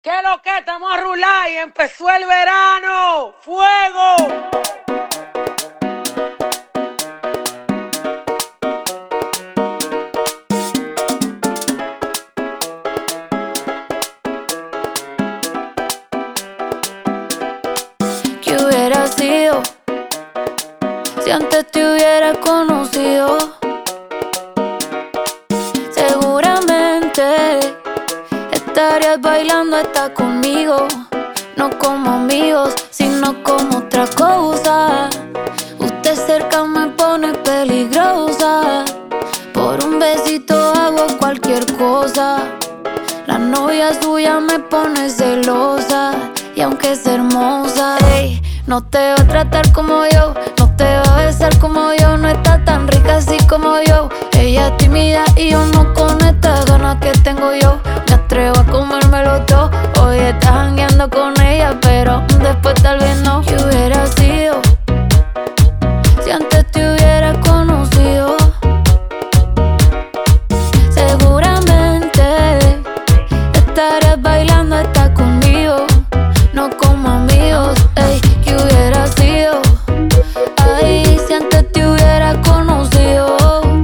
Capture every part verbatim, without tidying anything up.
¿Qué es lo que estamos a rular y empezó el verano? ¡Fuego! ¿Qué hubiera sido si antes te hubiera conocido? Seguramente estarías bailando hasta conmigo, no como amigos, sino como otra cosa. Usted cerca me pone peligrosa, por un besito hago cualquier cosa. La novia suya me pone celosa, y aunque es hermosa, ey, no te va a tratar como yo, no te va a besar como yo, no está tan rica así como yo. Ella es tímida y yo no con estas ganas que tengo yo. Me atrevo a comérmelo todo. Hoy estás jangueando con ella, pero después tal vez no. ¿Qué hubiera sido si antes te hubiera conocido? Seguramente estarías bailando hasta conmigo, no como amigos, ey. ¿Qué hubiera sido? Ay, si antes te hubiera conocido.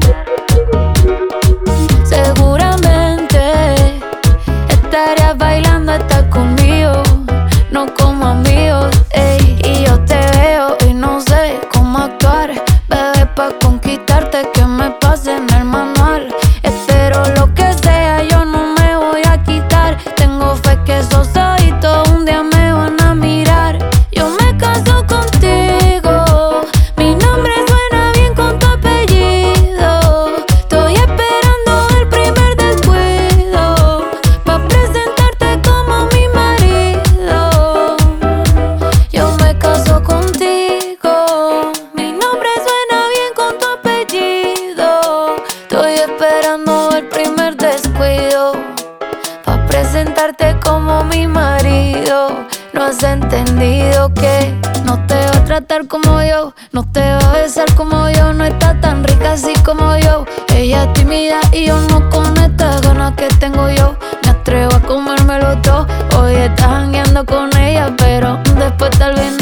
Seguramente estarías bailando hasta conmigo, no como amigos, ey. Y yo te veo y no sé cómo actuar, bebé, pa' conquistarte que me pase en el manual. Espero lo que sea, yo no me voy a quitar. Tengo fe que esos ojitos un día me van a mirar. Yo me caso contigo, mi nombre suena bien con tu apellido. Estoy esperando el primer descuido pa' presentarte como mi marido. Yo me caso contigo, mi nombre suena bien con tu apellido. Estoy esperando el primer descuido pa' presentarte como mi marido. No has entendido que no te va a tratar como yo, no te va a besar como yo, no está tan rica así como yo. Ella es tímida y yo no con estas ganas que tengo yo. Me atrevo a comérmelo todo. Hoy estás jangueando con ella, pero después tal vez no.